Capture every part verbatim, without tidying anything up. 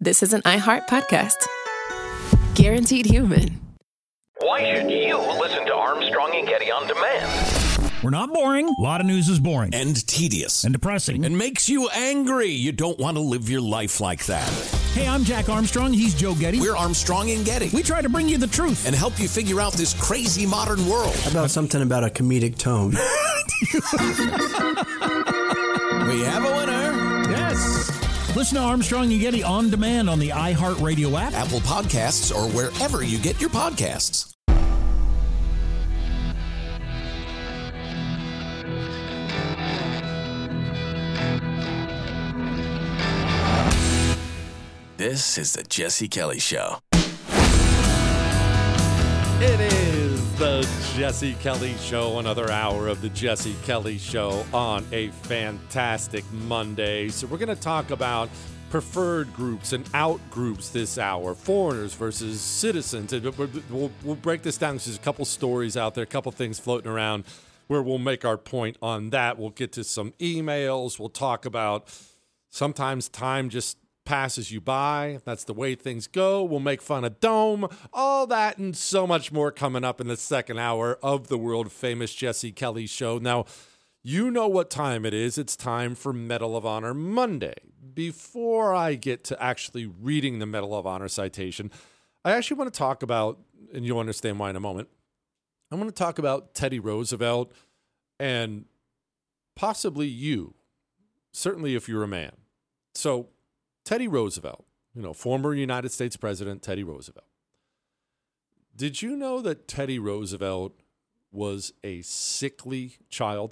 this is an iHeart podcast. Guaranteed human. Why should you listen to Armstrong and Getty on demand? We're not boring. A lot of news is boring. And tedious. And depressing. And makes you angry. You don't want to live your life like that. Hey, I'm Jack Armstrong. He's Joe Getty. We're Armstrong and Getty. We try to bring you the truth. And help you figure out this crazy modern world. How about something about a comedic tone? We have a winner. Yes. Listen to Armstrong and Getty on demand on the iHeartRadio app, Apple Podcasts, or wherever you get your podcasts. This is the Jesse Kelly Show. It is the Jesse Kelly Show, another hour of the Jesse Kelly Show on a fantastic Monday. So we're going to talk about preferred groups and out groups this hour, foreigners versus citizens. And we'll, we'll break this down because there's a couple stories out there, a couple things floating around where we'll make our point on that. We'll get to some emails. We'll talk about sometimes time just passes you by. That's the way things go. We'll make fun of Dome. All that and so much more coming up in the second hour of the world famous Jesse Kelly Show. Now, you know what time it is. It's time for Medal of Honor Monday. Before I get to actually reading the Medal of Honor citation, I actually want to talk about, and you'll understand why in a moment, I want to talk about Teddy Roosevelt and possibly you, certainly if you're a man. So, Teddy Roosevelt, you know, former United States President Teddy Roosevelt. Did you know that Teddy Roosevelt was a sickly child?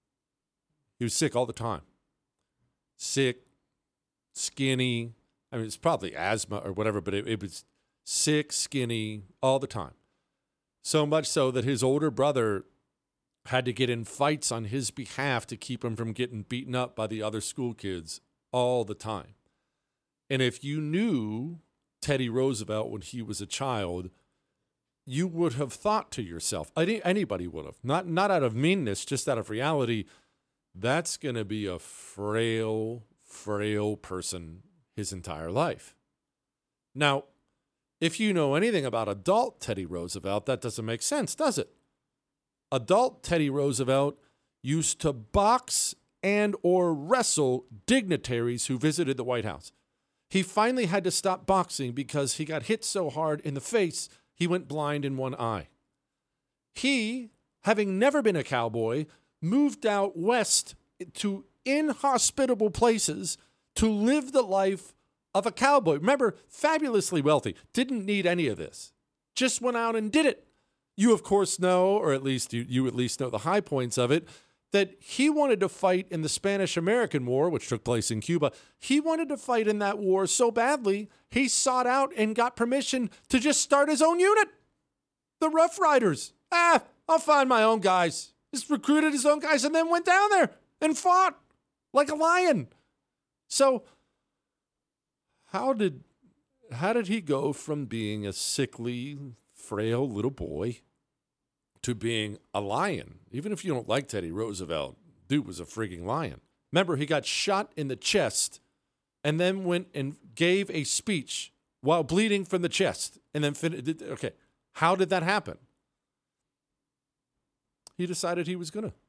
He was sick all the time. Sick, skinny. I mean, it's probably asthma or whatever, but it, it was sick, skinny all the time. So much so that his older brother had to get in fights on his behalf to keep him from getting beaten up by the other school kids all the time. And if you knew Teddy Roosevelt when he was a child, you would have thought to yourself, anybody would have, not, not out of meanness, just out of reality, that's going to be a frail, frail person his entire life. Now, if you know anything about adult Teddy Roosevelt, that doesn't make sense, does it? Adult Teddy Roosevelt used to box and or wrestle dignitaries who visited the White House. He finally had to stop boxing because he got hit so hard in the face, he went blind in one eye. He, having never been a cowboy, moved out west to inhospitable places to live the life of a cowboy. Remember, fabulously wealthy, didn't need any of this. Just went out and did it. You, of course, know, or at least you, you at least know the high points of it, that he wanted to fight in the Spanish-American War, which took place in Cuba. He wanted to fight in that war so badly, he sought out and got permission to just start his own unit. The Rough Riders. Ah, I'll find my own guys. Just recruited his own guys and then went down there and fought like a lion. So how did, how did he go from being a sickly, frail little boy to being a lion? Even if you don't like Teddy Roosevelt, dude was a freaking lion. Remember, he got shot in the chest and then went and gave a speech while bleeding from the chest. And then, fin- okay, how did that happen? He decided he was going to.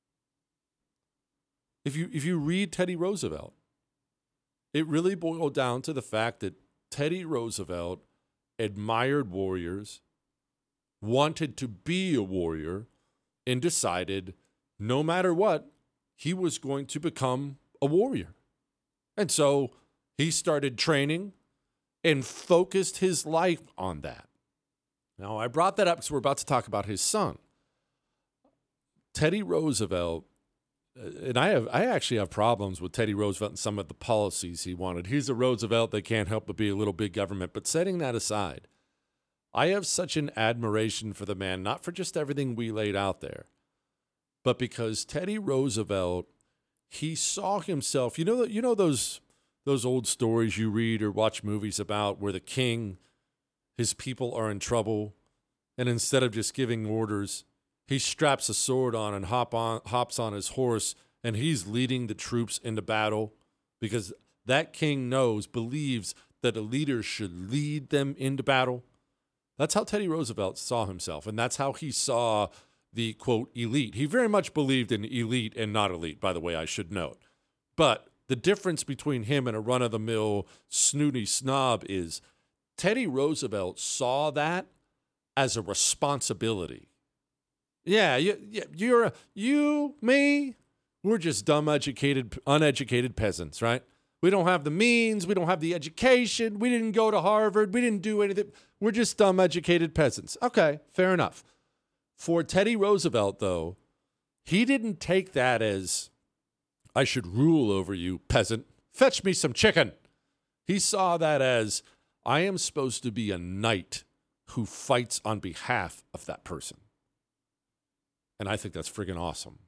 If you, if you read Teddy Roosevelt, it really boiled down to the fact that Teddy Roosevelt admired warriors, wanted to be a warrior, and decided no matter what, he was going to become a warrior. And so he started training and focused his life on that. Now, I brought that up because we're about to talk about his son. Teddy Roosevelt, and I have I actually have problems with Teddy Roosevelt and some of the policies he wanted. He's a Roosevelt that can't help but be a little big government. But setting that aside, I have such an admiration for the man, not for just everything we laid out there, but because Teddy Roosevelt, he saw himself, you know, you know those those old stories you read or watch movies about where the king, his people are in trouble, and instead of just giving orders, he straps a sword on and hop on, hops on his horse, and he's leading the troops into battle because that king knows, believes that a leader should lead them into battle. That's how Teddy Roosevelt saw himself, and that's how he saw the, quote, elite. He very much believed in elite and not elite, by the way, I should note. But the difference between him and a run-of-the-mill snooty snob is Teddy Roosevelt saw that as a responsibility. Yeah, you, you're a, you, me, we're just dumb, educated, uneducated peasants, right? We don't have the means. We don't have the education. We didn't go to Harvard. We didn't do anything. We're just dumb, educated peasants. Okay, fair enough. For Teddy Roosevelt, though, he didn't take that as, I should rule over you, peasant. Fetch me some chicken. He saw that as, I am supposed to be a knight who fights on behalf of that person. And I think that's friggin' awesome.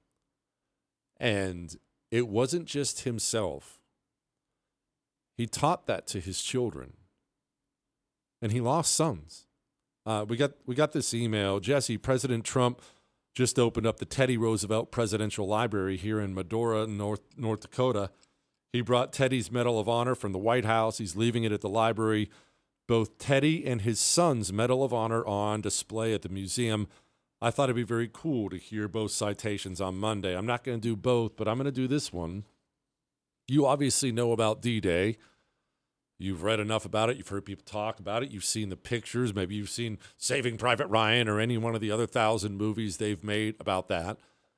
And it wasn't just himself. He taught that to his children, and he lost sons. Uh, we got we got this email. Jesse, President Trump just opened up the Teddy Roosevelt Presidential Library here in Medora, North North Dakota. He brought Teddy's Medal of Honor from the White House. He's leaving it at the library. Both Teddy and his son's Medal of Honor are on display at the museum. I thought it'd be very cool to hear both citations on Monday. I'm not going to do both, but I'm going to do this one. You obviously know about D-Day. You've read enough about it. You've heard people talk about it. You've seen the pictures. Maybe you've seen Saving Private Ryan or any one of the other thousand movies they've made about that.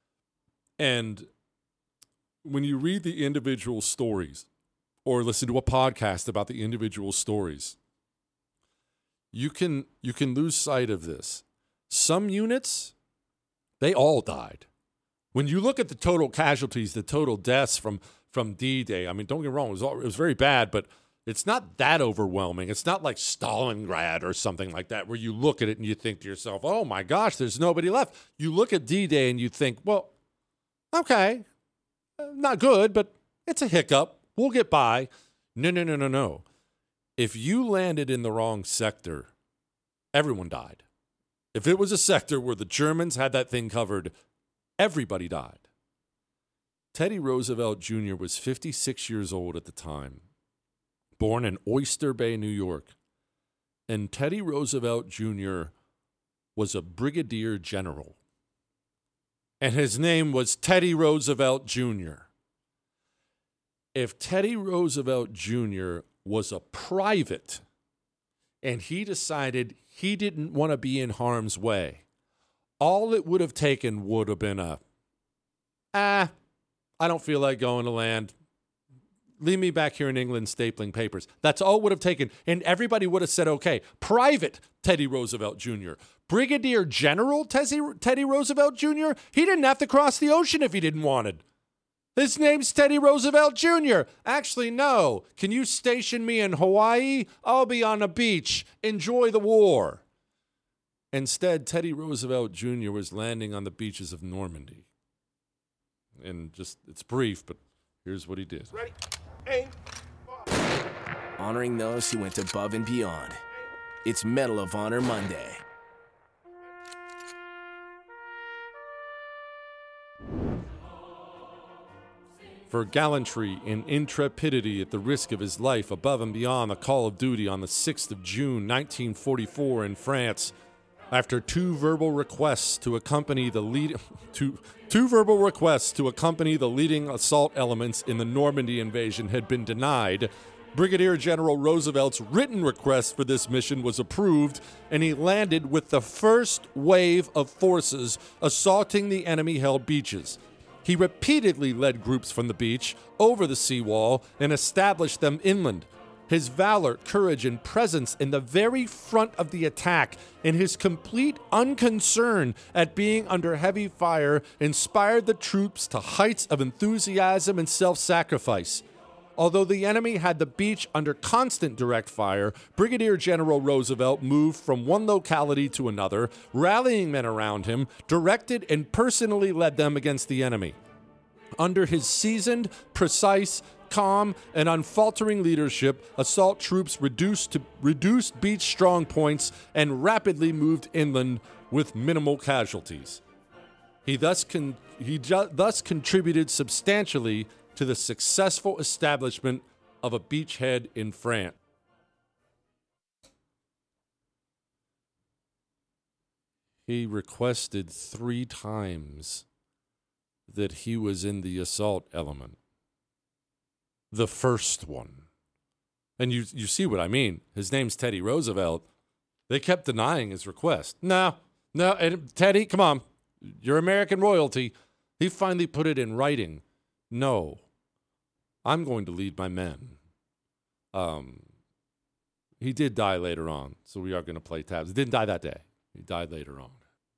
And when you read the individual stories or listen to a podcast about the individual stories, you can you can lose sight of this. Some units, they all died. When you look at the total casualties, the total deaths from, from D-Day, I mean, don't get me wrong, it was, all, it was very bad, but it's not that overwhelming. It's not like Stalingrad or something like that where you look at it and you think to yourself, oh my gosh, there's nobody left. You look at D-Day and you think, well, okay, not good, but it's a hiccup. We'll get by. No, no, no, no, no. If you landed in the wrong sector, everyone died. If it was a sector where the Germans had that thing covered, everybody died. Teddy Roosevelt Junior was fifty-six years old at the time, born in Oyster Bay, New York. And Teddy Roosevelt Junior was a brigadier general. And his name was Teddy Roosevelt Junior If Teddy Roosevelt Junior was a private and he decided he didn't want to be in harm's way, all it would have taken would have been a, ah, I don't feel like going to land. Leave me back here in England stapling papers. That's all it would have taken. And everybody would have said, okay, Private Teddy Roosevelt Junior Brigadier General Teddy, Teddy Roosevelt Junior He didn't have to cross the ocean if he didn't want it. His name's Teddy Roosevelt Junior Actually, no. Can you station me in Hawaii? I'll be on a beach. Enjoy the war. Instead, Teddy Roosevelt Junior was landing on the beaches of Normandy. And just, it's brief, but here's what he did. Ready, aim, fire. Honoring those who went above and beyond. It's Medal of Honor Monday. For gallantry and intrepidity at the risk of his life above and beyond the call of duty on the sixth of June, nineteen forty-four in France, after two verbal requests to accompany the lead two, two verbal requests to accompany the leading assault elements in the Normandy invasion had been denied, Brigadier General Roosevelt's written request for this mission was approved, and he landed with the first wave of forces assaulting the enemy-held beaches. He repeatedly led groups from the beach over the seawall and established them inland. His valor, courage, and presence in the very front of the attack, and his complete unconcern at being under heavy fire inspired the troops to heights of enthusiasm and self-sacrifice. Although the enemy had the beach under constant direct fire, Brigadier General Roosevelt moved from one locality to another, rallying men around him, directed and personally led them against the enemy. Under his seasoned, precise, calm, and unfaltering leadership, assault troops reduced, to, reduced beach strong points and rapidly moved inland with minimal casualties. He thus, con- he ju- thus contributed substantially to the successful establishment of a beachhead in France. he requested three times that he was in the assault element. The first one. And you you see what I mean. His name's Teddy Roosevelt. They kept denying his request. No, no, and Teddy, come on. You're American royalty. He finally put it in writing. No, I'm going to lead my men. Um, he did die later on, so we are going to play tabs. He didn't die that day. He died later on.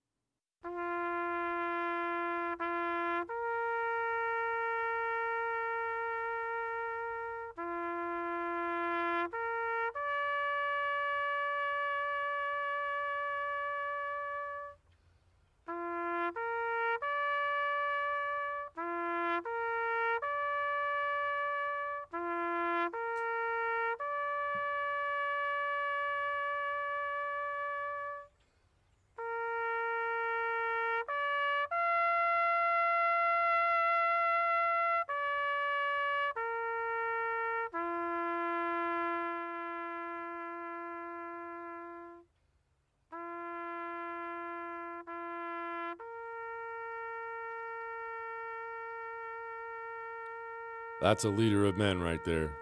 That's a leader of men right there.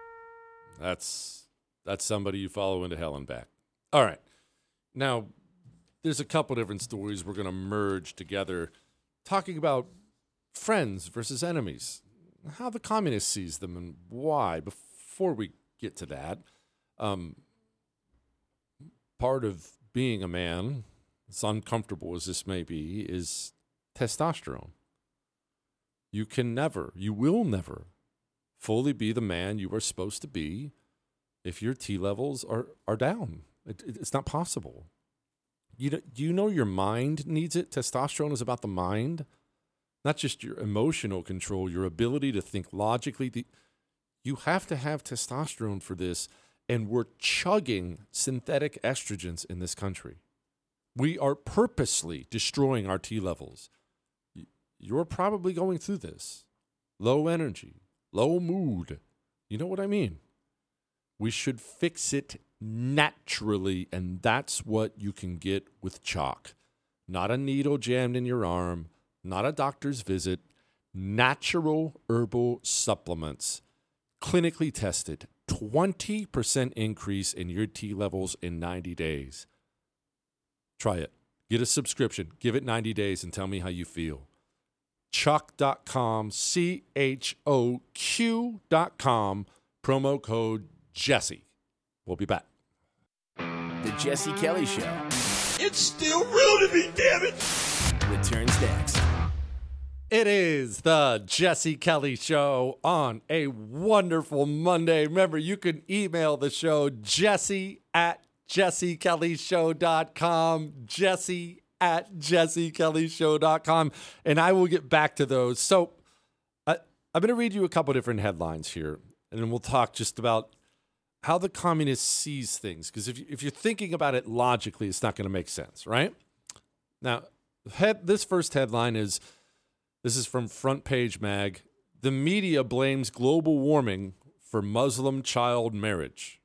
That's that's somebody you follow into hell and back. All right. Now, there's a couple different stories we're going to merge together, talking about friends versus enemies, how the communist sees them and why. Before we get to that, um, part of being a man, as uncomfortable as this may be, is testosterone. You can never, you will never fully be the man you are supposed to be if your T levels are, are down. It, it, it's not possible. You know, do you know your mind needs it? Testosterone is about the mind, not just your emotional control, your ability to think logically. The, you have to have testosterone for this, and we're chugging synthetic estrogens in this country. We are purposely destroying our T levels. You're probably going through this. Low energy, low mood. You know what I mean? We should fix it naturally, and that's what you can get with chalk. Not a needle jammed in your arm, not a doctor's visit. Natural herbal supplements, clinically tested, twenty percent increase in your T levels in ninety days. Try it. Get a subscription. Give it ninety days and tell me how you feel. Choq dot com, C H O Q dot com, promo code Jesse. We'll be back. The Jesse Kelly Show It's still real to me, damn it! returns next. It is the Jesse Kelly Show on a wonderful Monday. Remember, you can email the show, Jesse at jesse kelly show dot com, Jesse at jesse kelly show dot com, and I will get back to those. So I, I'm going to read you a couple different headlines here, and then we'll talk just about how the communist sees things, because if, you, if you're thinking about it logically, it's not going to make sense, right? Now, head, this first headline is, this is from Front Page Mag. The media blames global warming for Muslim child marriage.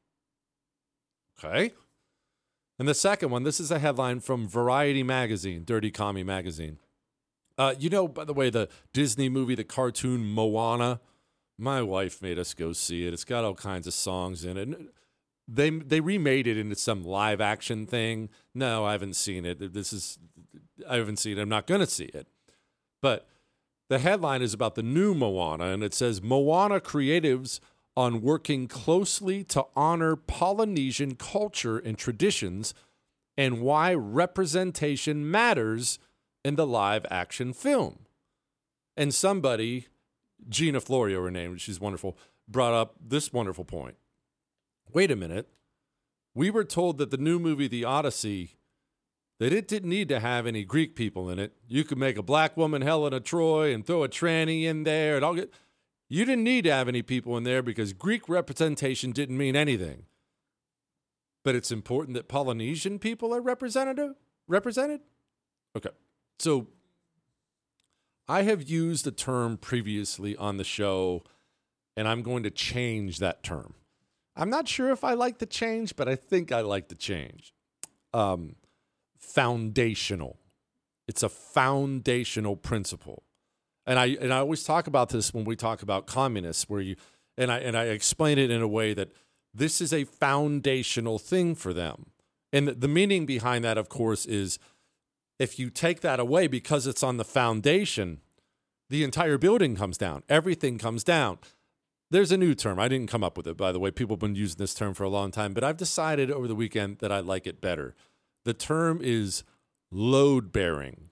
Okay. And the second one, this is a headline from Variety Magazine, Dirty Commie Magazine. Uh, you know, by the way, the Disney movie, the cartoon Moana, my wife made us go see it. It's got all kinds of songs in it. They they remade it into some live action thing. No, I haven't seen it. This is, I haven't seen it. I'm not going to see it. But the headline is about the new Moana, and it says, Moana creatives on working closely to honor Polynesian culture and traditions and why representation matters in the live action film. And somebody, Gina Florio, her name, she's wonderful, brought up this wonderful point. Wait a minute. We were told that the new movie, The Odyssey, that it didn't need to have any Greek people in it. You could make a black woman Helena Troy and throw a tranny in there and all get. You didn't need to have any people in there because Greek representation didn't mean anything. But it's important that Polynesian people are represented. Represented? Okay. So I have used a term previously on the show, and I'm going to change that term. I'm not sure if I like the change, but I think I like the change. Um, foundational. It's a foundational principle. And I and I always talk about this when we talk about communists, where you and I and I explain it in a way that this is a foundational thing for them. And the, the meaning behind that, of course, is if you take that away because it's on the foundation, the entire building comes down. Everything comes down. There's a new term. I didn't come up with it, by the way. People have been using this term for a long time, but I've decided over the weekend that I like it better. The term is load bearing.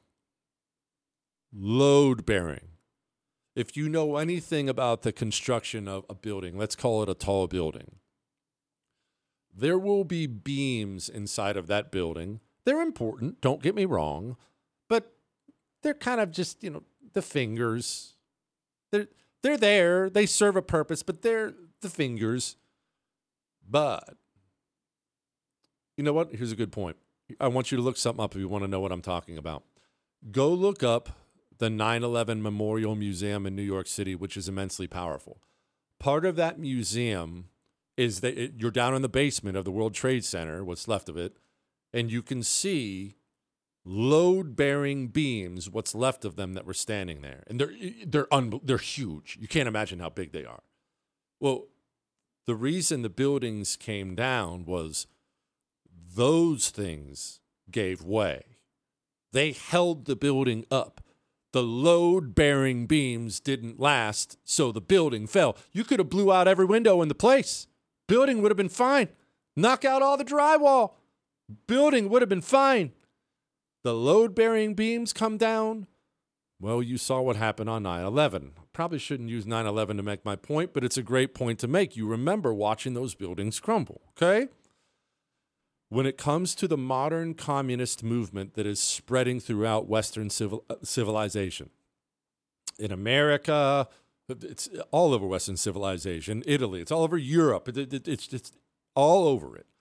Load bearing. If you know anything about the construction of a building, let's call it a tall building, there will be beams inside of that building. They're important, don't get me wrong, but they're kind of just, you know, the fingers. They're they're there, they serve a purpose, but they're the fingers. But you know what? Here's a good point. I want you to look something up if you want to know what I'm talking about. Go look up the nine eleven Memorial Museum in New York City, which is immensely powerful. Part of that museum is that it, you're down in the basement of the World Trade Center, what's left of it, and you can see load-bearing beams, what's left of them that were standing there. And they're they're un, they're huge. You can't imagine how big they are. Well, the reason the buildings came down was those things gave way. They held the building up. The load-bearing beams didn't last, so the building fell. You could have blew out every window in the place. Building would have been fine. Knock out all the drywall. Building would have been fine. The load-bearing beams come down. Well, you saw what happened on nine eleven. Probably shouldn't use nine eleven to make my point, but it's a great point to make. You remember watching those buildings crumble, okay? When it comes to the modern communist movement that is spreading throughout Western civil, uh, civilization, in America, it's all over Western civilization, Italy, it's all over Europe, it, it, it's, it's all over it.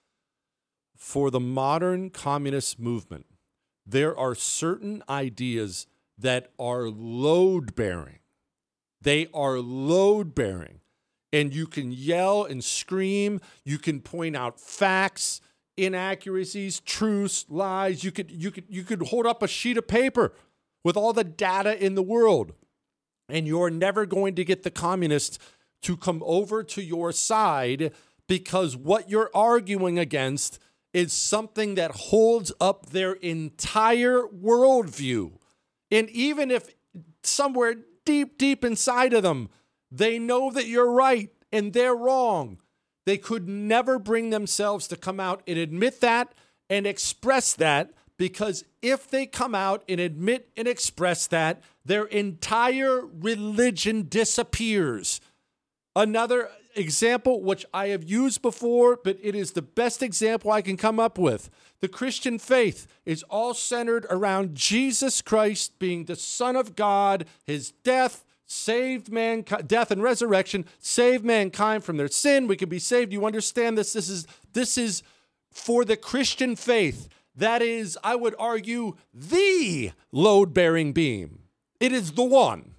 For the modern communist movement, there are certain ideas that are load-bearing. They are load-bearing. And you can yell and scream. You can point out facts, inaccuracies, truths, lies. You could, you could, you could hold up a sheet of paper with all the data in the world. And you're never going to get the communists to come over to your side because what you're arguing against is something that holds up their entire worldview. And even if somewhere deep, deep inside of them, they know that you're right and they're wrong, they could never bring themselves to come out and admit that and express that, because if they come out and admit and express that, their entire religion disappears. Another example, which I have used before, but it is the best example I can come up with. The Christian faith is all centered around Jesus Christ being the Son of God, his death, saved mankind, death and resurrection, saved mankind from their sin. We can be saved. You understand this? This is, this is for the Christian faith. That is, I would argue, the load-bearing beam. It is the one.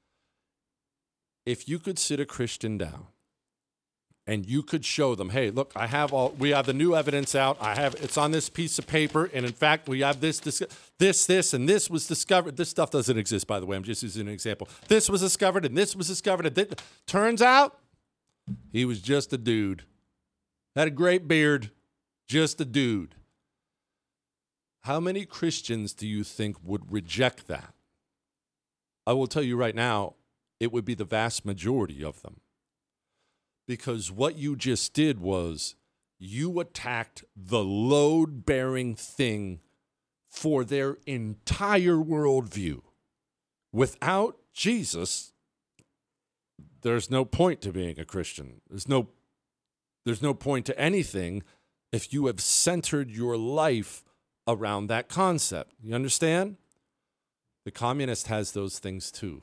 If you could sit a Christian down and you could show them, hey, look, I have all, we have the new evidence out. I have, it's on this piece of paper. And in fact, we have this, this, this, this, and this was discovered. This stuff doesn't exist, by the way. I'm just using an example. This was discovered and this was discovered. And this, turns out he was just a dude. Had a great beard, just a dude. How many Christians do you think would reject that? I will tell you right now, it would be the vast majority of them. Because what you just did was you attacked the load-bearing thing for their entire worldview. Without Jesus, there's no point to being a Christian. There's no, there's no point to anything if you have centered your life around that concept. You understand? The communist has those things too.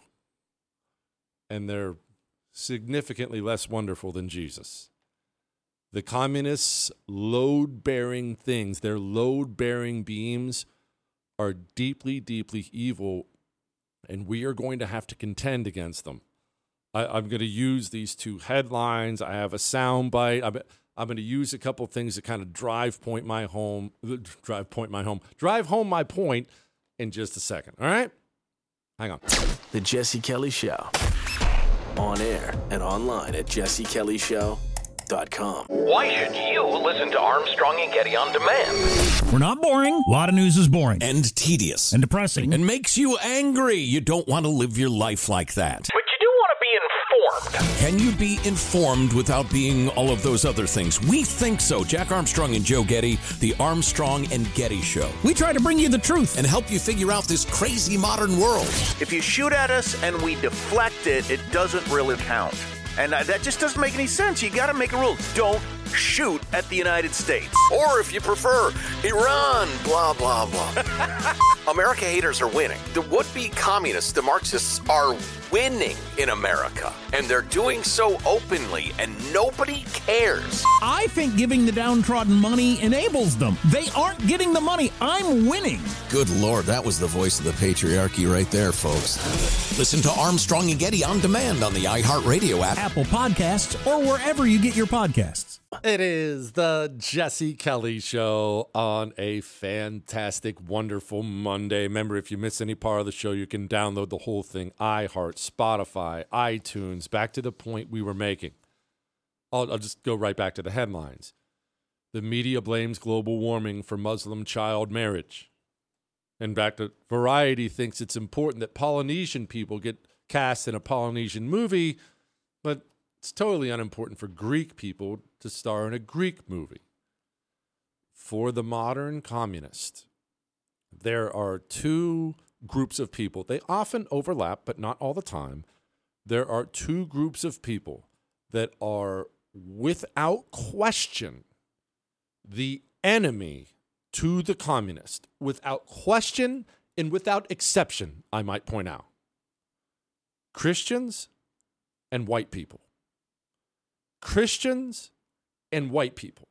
And they're significantly less wonderful than Jesus. The communists' load-bearing things, their load-bearing beams, are deeply, deeply evil, and we are going to have to contend against them. I, I'm going to use these two headlines. I have a sound bite. I, I'm going to use a couple things that kind of drive point my home, drive point my home, drive home my point in just a second. All right? Hang on. The Jesse Kelly Show. On air and online at jesse kelly show dot com. Why should you listen to Armstrong and Getty on demand? We're not boring. A lot of news is boring And tedious. and depressing. And makes you angry. You don't want to live your life like that. But you do want to be informed. Can you be informed without being all of those other things? We think so. Jack Armstrong and Joe Getty, the Armstrong and Getty Show. We try to bring you the truth. And help you figure out this crazy modern world. If you shoot at us and we deflect it, it doesn't really count. And uh, that just doesn't make any sense. You got to make a rule. Don't shoot at the United States. Or if you prefer, Iran, blah, blah, blah. America haters are winning. The would-be communists, the Marxists, are winning in America. And they're doing so openly, and nobody cares. I think giving the downtrodden money enables them. They aren't getting the money. I'm winning. Good Lord, that was the voice of the patriarchy right there, folks. Listen to Armstrong and Getty on demand on the iHeartRadio app, Apple Podcasts, or wherever you get your podcasts. It is the Jesse Kelly Show on a fantastic, wonderful Monday. Remember, if you miss any part of the show, you can download the whole thing. iHeart, Spotify, iTunes. Back to the point we were making. I'll, I'll just go right back to the headlines. The media blames global warming for Muslim child marriage. And back to Variety thinks it's important that Polynesian people get cast in a Polynesian movie, but it's totally unimportant for Greek people to star in a Greek movie. For the modern communist, there are two groups of people. They often overlap, but not all the time. There are two groups of people that are, without question, the enemy to the communist. Without question and without exception, I might point out. Christians and white people. Christians and white people.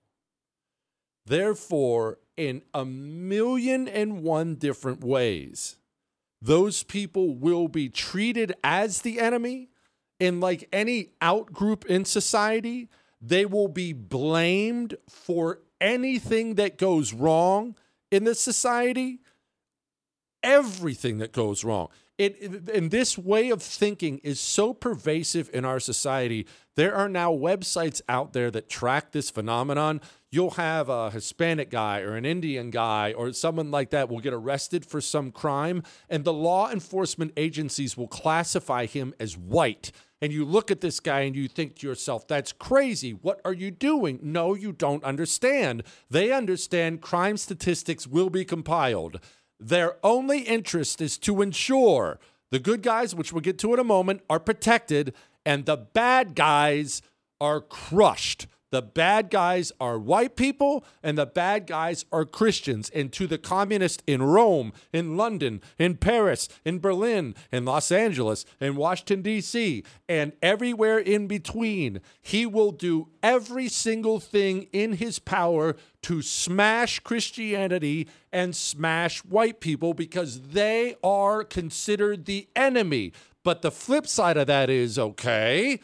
Therefore, in a million and one different ways, those people will be treated as the enemy. And like any outgroup in society, they will be blamed for anything that goes wrong in the society, everything that goes wrong. It, it, and this way of thinking is so pervasive in our society. There are now websites out there that track this phenomenon. You'll have a Hispanic guy or an Indian guy or someone like that will get arrested for some crime, and the law enforcement agencies will classify him as white. And you look at this guy and you think to yourself, that's crazy. What are you doing? No, you don't understand. They understand crime statistics will be compiled. Their only interest is to ensure the good guys, which we'll get to in a moment, are protected, and the bad guys are crushed. The bad guys are white people, and the bad guys are Christians. And to the communist in Rome, in London, in Paris, in Berlin, in Los Angeles, in Washington, D C, and everywhere in between, he will do every single thing in his power to smash Christianity and smash white people because they are considered the enemy. But the flip side of that is, okay,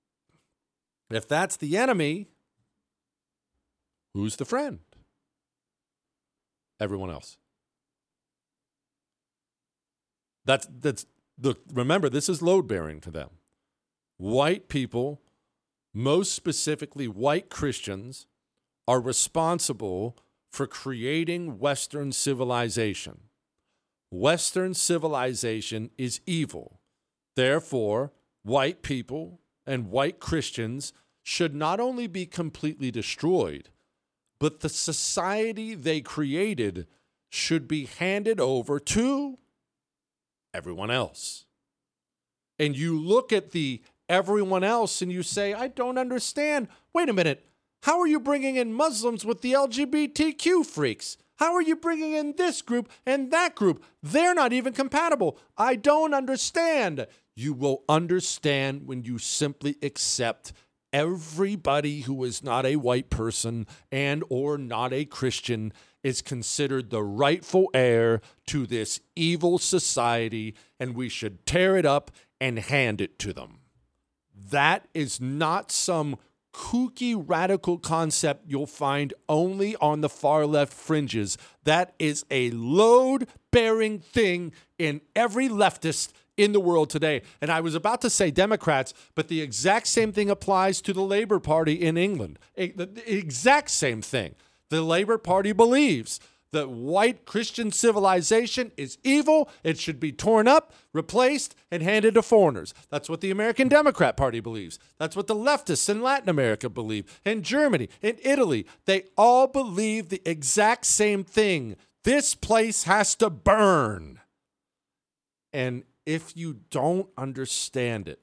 if that's the enemy, who's the friend? Everyone else. That's that's look, remember, this is load bearing to them. White people, most specifically white Christians, are responsible for creating Western civilization. Western civilization is evil. Therefore, white people and white Christians should not only be completely destroyed, but the society they created should be handed over to everyone else. And you look at the everyone else and you say, I don't understand. Wait a minute. How are you bringing in Muslims with the L G B T Q freaks? How are you bringing in this group and that group? They're not even compatible. I don't understand. You will understand when you simply accept everybody who is not a white person and or not a Christian is considered the rightful heir to this evil society, and we should tear it up and hand it to them. That is not some kooky radical concept you'll find only on the far left fringes. That is a load-bearing thing in every leftist in the world today. And I was about to say Democrats, but the exact same thing applies to the Labour Party in England. The exact same thing. The Labour Party believes that white Christian civilization is evil. It should be torn up, replaced, and handed to foreigners. That's what the American Democrat Party believes. That's what the leftists in Latin America believe. In Germany, in Italy, they all believe the exact same thing. This place has to burn. And if you don't understand it,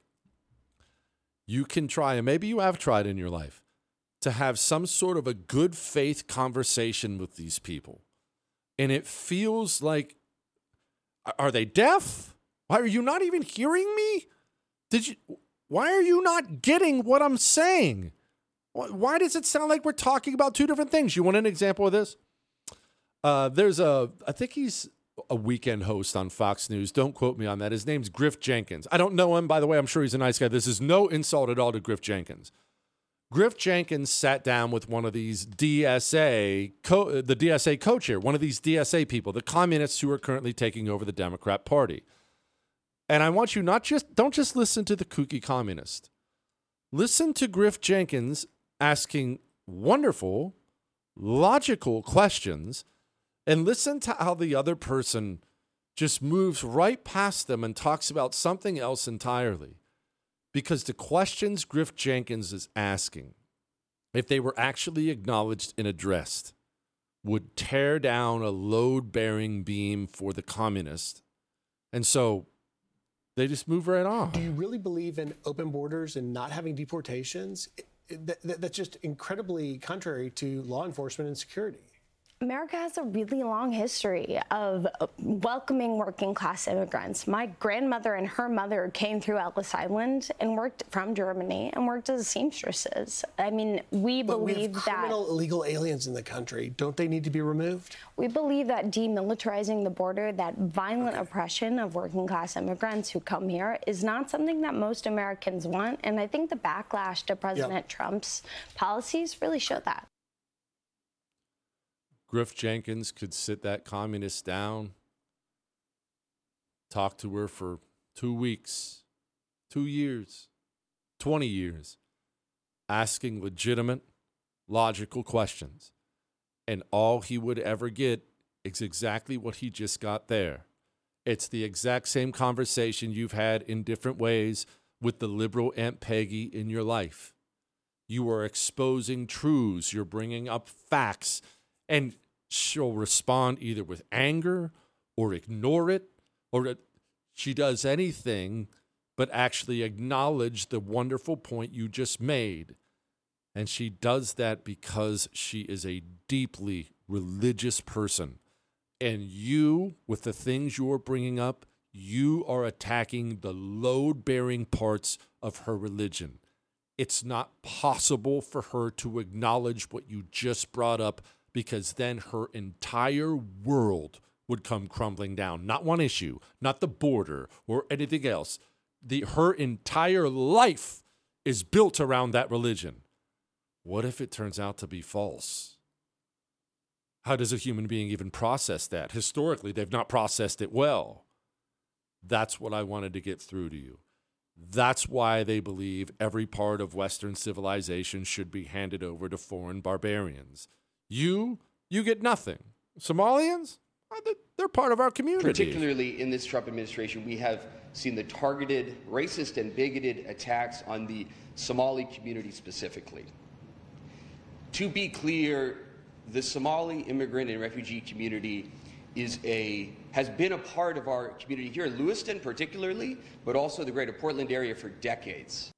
you can try, and maybe you have tried in your life, to have some sort of a good faith conversation with these people. And it feels like, are they deaf? Why are you not even hearing me? Did you? Why are you not getting what I'm saying? Why does it sound like we're talking about two different things? You want an example of this? Uh, there's a, I think he's a weekend host on Fox News. Don't quote me on that. His name's Griff Jenkins. I don't know him, by the way. I'm sure he's a nice guy. This is no insult at all to Griff Jenkins. Griff Jenkins sat down with one of these D S A, co- the D S A co-chair, one of these D S A people, the communists who are currently taking over the Democrat Party. And I want you not just, don't just listen to the kooky communist. Listen to Griff Jenkins asking wonderful, logical questions, and listen to how the other person just moves right past them and talks about something else entirely. Because the questions Griff Jenkins is asking, if they were actually acknowledged and addressed, would tear down a load-bearing beam for the communist. And so they just move right on. Do you really believe in open borders and not having deportations? It, it, that, that's just incredibly contrary to law enforcement and security. America has a really long history of welcoming working class immigrants. My grandmother and her mother came through Ellis Island and worked from Germany and worked as seamstresses. I mean, we but believe we have criminal that illegal aliens in the country. Don't they need to be removed? We believe that demilitarizing the border, that violent Okay. oppression of working class immigrants who come here is not something that most Americans want. And I think the backlash to President Yep. Trump's policies really show that. Griff Jenkins could sit that communist down, talk to her for two weeks, two years, twenty years, asking legitimate, logical questions. And all he would ever get is exactly what he just got there. It's the exact same conversation you've had in different ways with the liberal Aunt Peggy in your life. You are exposing truths. You're bringing up facts. And she'll respond either with anger or ignore it, or she does anything but actually acknowledge the wonderful point you just made. And she does that because she is a deeply religious person. And you, with the things you're bringing up, you are attacking the load-bearing parts of her religion. It's not possible for her to acknowledge what you just brought up, because then her entire world would come crumbling down. Not one issue, not the border or anything else. The, her entire life is built around that religion. What if it turns out to be false? How does a human being even process that? Historically, they've not processed it well. That's what I wanted to get through to you. That's why they believe every part of Western civilization should be handed over to foreign barbarians. You, you get nothing. Somalians, they're part of our community. Particularly in this Trump administration, we have seen the targeted, racist and bigoted attacks on the Somali community specifically. To be clear, the Somali immigrant and refugee community is a has been a part of our community here in Lewiston particularly, but also the greater Portland area for decades.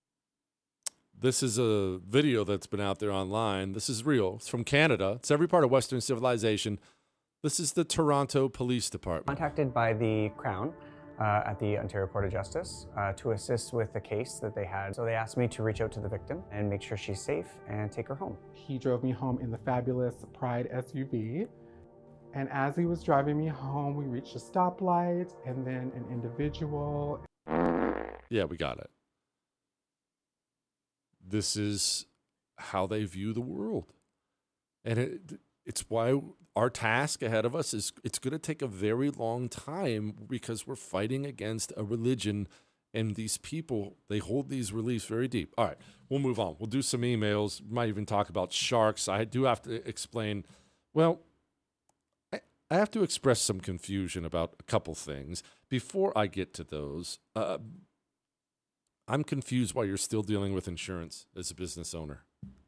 This is a video that's been out there online. This is real. It's from Canada. It's every part of Western civilization. This is the Toronto Police Department. Contacted by the Crown uh, at the Ontario Court of Justice uh, to assist with the case that they had. So they asked me to reach out to the victim and make sure she's safe and take her home. He drove me home in the fabulous Pride S U V. And as he was driving me home, we reached a stoplight, and then an individual. Yeah, we got it. this is how they view the world. And it, it's why our task ahead of us is it's going to take a very long time because we're fighting against a religion, and these people, they hold these beliefs very deep. All right, we'll move on. We'll do some emails. Might even talk about sharks. I do have to explain, well, I, I have to express some confusion about a couple things. Before I get to those, uh, I'm confused why you're still dealing with insurance as a business owner.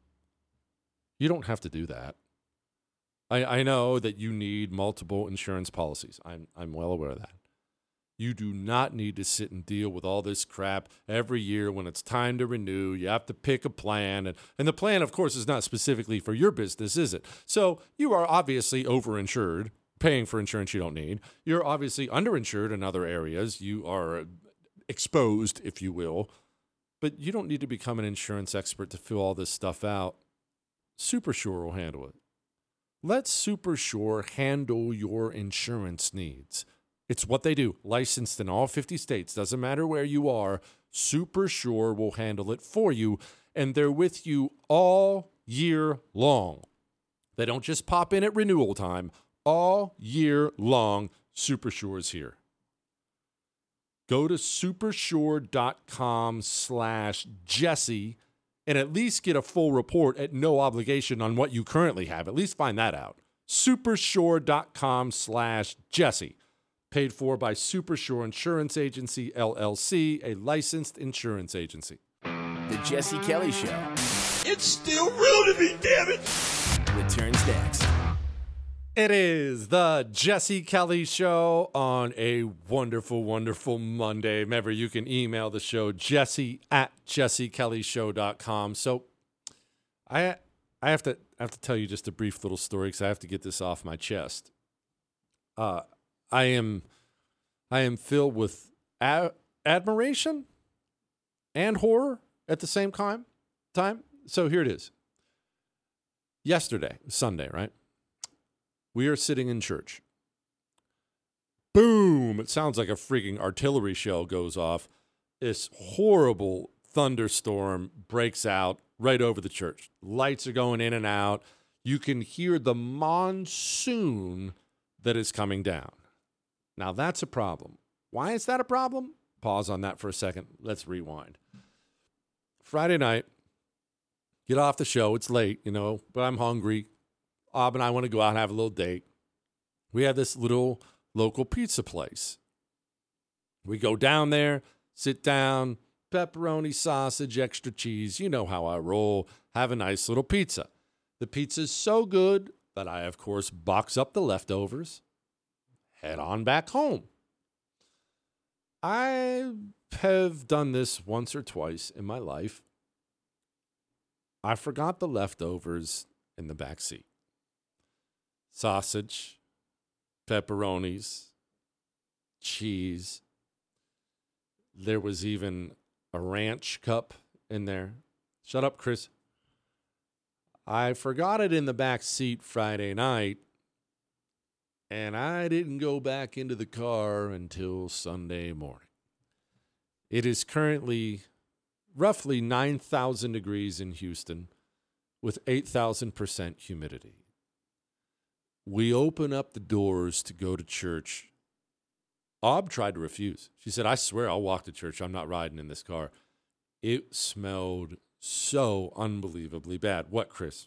You don't have to do that. I, I know that you need multiple insurance policies. I'm I'm well aware of that. You do not need to sit and deal with all this crap every year when it's time to renew. You have to pick a plan. And, and the plan, of course, is not specifically for your business, is it? So you are obviously overinsured, paying for insurance you don't need. You're obviously underinsured in other areas. You are exposed, if you will. But you don't need to become an insurance expert to fill all this stuff out. SuperSure will handle it. Let SuperSure handle your insurance needs. It's what they do. Licensed in all fifty states. Doesn't matter where you are. SuperSure will handle it for you. And they're with you all year long. They don't just pop in at renewal time. All year long, SuperSure is here. Go to supersure.com slash Jesse and at least get a full report at no obligation on what you currently have. At least find that out. Supersure.com slash Jesse. Paid for by SuperSure Insurance Agency, L L C, a licensed insurance agency. The Jesse Kelly Show. It's still real to me, damn it! Returns next. It is the Jesse Kelly Show on a wonderful, wonderful Monday. Remember, you can email the show, jesse at jesse kelly show dot com. So I I have to I have to tell you just a brief little story because I have to get this off my chest. Uh, I am I am filled with a- admiration and horror at the same time. Time. So here it is. Yesterday, Sunday, right? We are sitting in church. Boom! It sounds like a freaking artillery shell goes off. This horrible thunderstorm breaks out right over the church. Lights are going in and out. You can hear the monsoon that is coming down. Now, that's a problem. Why is that a problem? Pause on that for a second. Let's rewind. Friday night, get off the show. It's late, you know, but I'm hungry. Ob and I want to go out and have a little date. We have this little local pizza place. We go down there, sit down, pepperoni, sausage, extra cheese. You know how I roll. Have a nice little pizza. The pizza's so good that I, of course, box up the leftovers, head on back home. I have done this once or twice in my life. I forgot the leftovers in the back seat. Sausage, pepperonis, cheese. There was even a ranch cup in there. Shut up, Chris. I forgot it in the back seat Friday night, and I didn't go back into the car until Sunday morning. It is currently roughly nine thousand degrees in Houston with eight thousand percent humidity. We open up the doors to go to church. Ob tried to refuse. She said, I swear I'll walk to church. I'm not riding in this car. It smelled so unbelievably bad. What, Chris?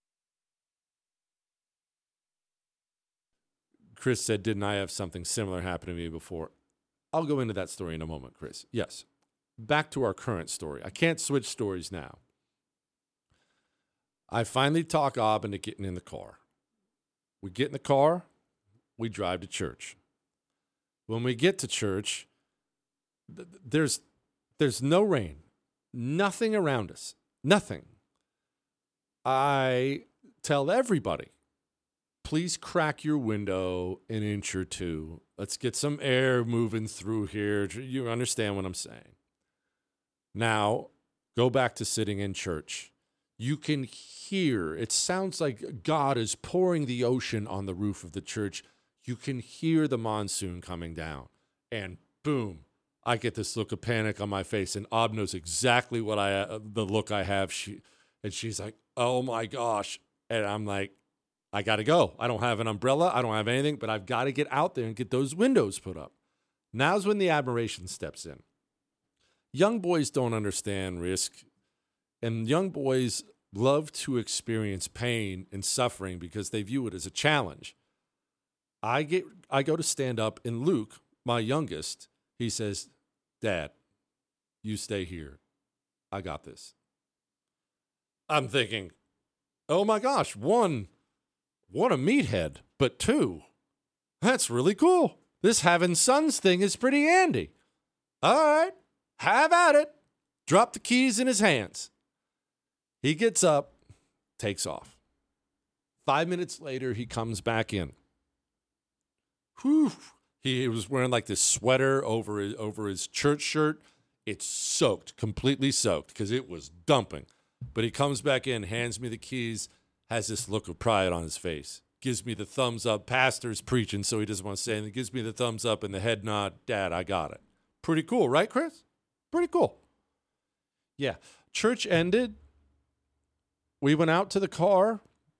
Chris said, didn't I have something similar happen to me before? I'll go into that story in a moment, Chris. Yes. Back to our current story. I can't switch stories now. I finally talk Ob into getting in the car. We get in the car, we drive to church. When we get to church, th- there's there's no rain, nothing around us, nothing. I tell everybody, please crack your window an inch or two. Let's get some air moving through here. You understand what I'm saying? Now, go back to sitting in church. You can hear, it sounds like God is pouring the ocean on the roof of the church. You can hear the monsoon coming down. And boom, I get this look of panic on my face, and Ob knows exactly what I uh, the look I have. She and she's like, "Oh my gosh!" And I'm like, "I got to go. I don't have an umbrella. I don't have anything, but I've got to get out there and get those windows put up." Now's when the admiration steps in. Young boys don't understand risk, and young boys love to experience pain and suffering because they view it as a challenge. I get I go to stand up, and Luke, my youngest, he says, "Dad, you stay here. I got this." I'm thinking, oh my gosh, one, what a meathead, but two, that's really cool. This having sons thing is pretty handy. All right, have at it. Drop the keys in his hands. He gets up, takes off. Five minutes later, he comes back in. Whew. He was wearing like this sweater over his, over his church shirt. It's soaked, completely soaked, because it was dumping. But he comes back in, hands me the keys, has this look of pride on his face, gives me the thumbs up. Pastor's preaching, so he doesn't want to say anything. Gives me the thumbs up and the head nod. Dad, I got it. Pretty cool, right, Chris? Pretty cool. Yeah. Church ended. We went out to the car,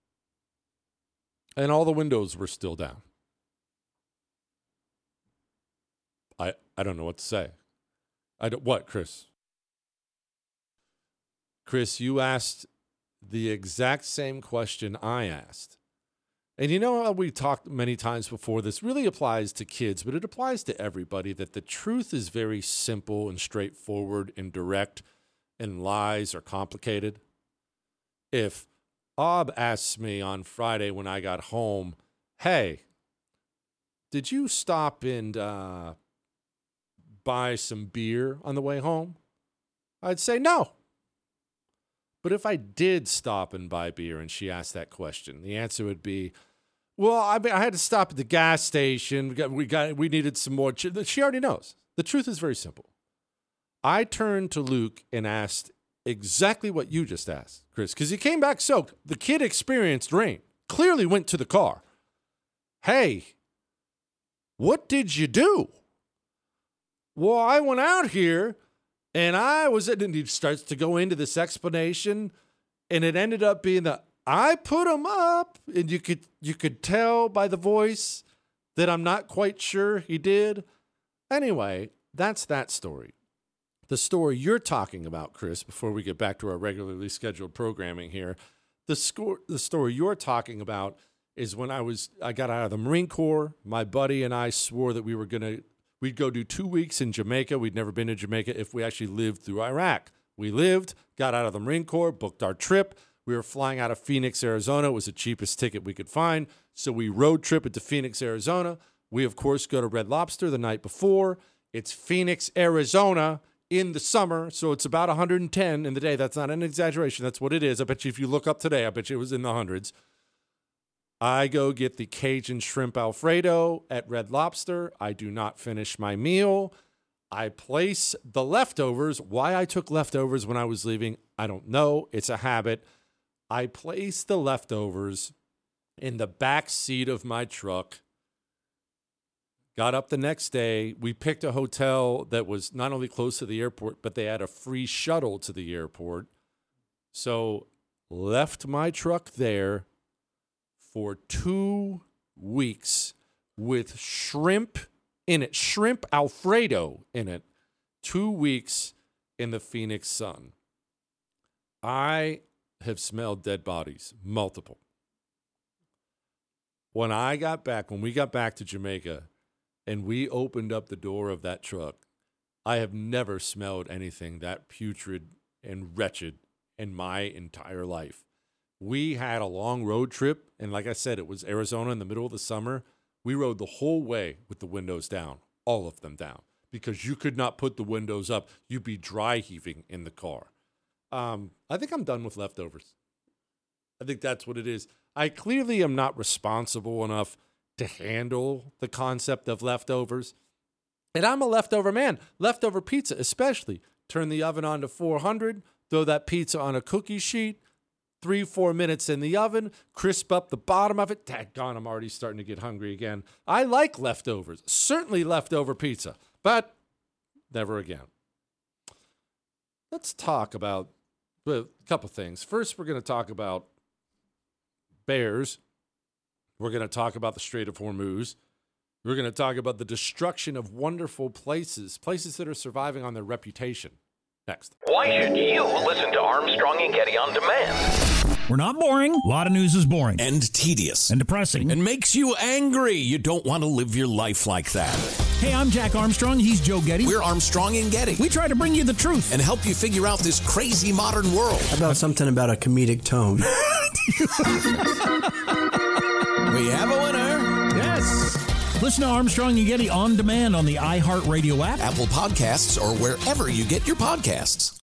and all the windows were still down. I, I don't know what to say. I don't, what, Chris? Chris, you asked the exact same question I asked. And you know how we talked many times before, this really applies to kids, but it applies to everybody, that the truth is very simple and straightforward and direct, and lies are complicated. If Ob asks me on Friday when I got home, "Hey, did you stop and uh, buy some beer on the way home?" I'd say no. But if I did stop and buy beer and she asked that question, the answer would be, "Well, I mean, I had to stop at the gas station. We got, we got, we needed some more." Ch-. She already knows. The truth is very simple. I turned to Luke and asked exactly what you just asked, Chris, because he came back soaked. The kid experienced rain, clearly went to the car. "Hey, what did you do?" "Well, I went out here and I was, and he starts to go into this explanation, and it ended up being that I put him up, and you could you could tell by the voice that I'm not quite sure he did. Anyway, that's that story. The story you're talking about, Chris, before we get back to our regularly scheduled programming here, the score, the story you're talking about is when I was I got out of the Marine Corps. My buddy and I swore that we were gonna we'd go do two weeks in Jamaica. We'd never been to Jamaica if we actually lived through Iraq. We lived, got out of the Marine Corps, booked our trip. We were flying out of Phoenix, Arizona. It was the cheapest ticket we could find. So we road trip it to Phoenix, Arizona. We, of course, go to Red Lobster the night before. It's Phoenix, Arizona in the summer, so it's about one hundred ten in the day. That's not an exaggeration. That's what it is. I bet you if you look up today, I bet you it was in the hundreds. I go get the Cajun shrimp Alfredo at Red Lobster. I do not finish my meal. I place the leftovers. Why I took leftovers when I was leaving, I don't know. It's a habit. I placed the leftovers in the back seat of my truck. Got up the next day. We picked a hotel that was not only close to the airport, but they had a free shuttle to the airport. So left my truck there for two weeks with shrimp in it, shrimp Alfredo in it, two weeks in the Phoenix sun. I have smelled dead bodies, multiple. When I got back, when we got back to Jamaica and we opened up the door of that truck, I have never smelled anything that putrid and wretched in my entire life. We had a long road trip, and like I said, it was Arizona in the middle of the summer. We rode the whole way with the windows down, all of them down, because you could not put the windows up. You'd be dry heaving in the car. Um, I think I'm done with leftovers. I think that's what it is. I clearly am not responsible enough to handle the concept of leftovers. And I'm a leftover man. Leftover pizza especially. Turn the oven on to four hundred, throw that pizza on a cookie sheet, three, four minutes in the oven, crisp up the bottom of it. Daggone, I'm already starting to get hungry again. I like leftovers, certainly leftover pizza, but Never again. Let's talk about a couple things. First, we're going to talk about bears. We're going to talk about the Strait of Hormuz. We're going to talk about the destruction of wonderful places, places that are surviving on their reputation. Next. Why should you listen to Armstrong and Getty on demand? We're not boring. A lot of news is boring. And tedious. And depressing. And makes you angry. You don't want to live your life like that. Hey, I'm Jack Armstrong. He's Joe Getty. We're Armstrong and Getty. We try to bring you the truth. And help you figure out this crazy modern world. How about something about a comedic tone? We have a winner. Yes. Listen to Armstrong and Getty on demand on the iHeartRadio app, Apple Podcasts, or wherever you get your podcasts.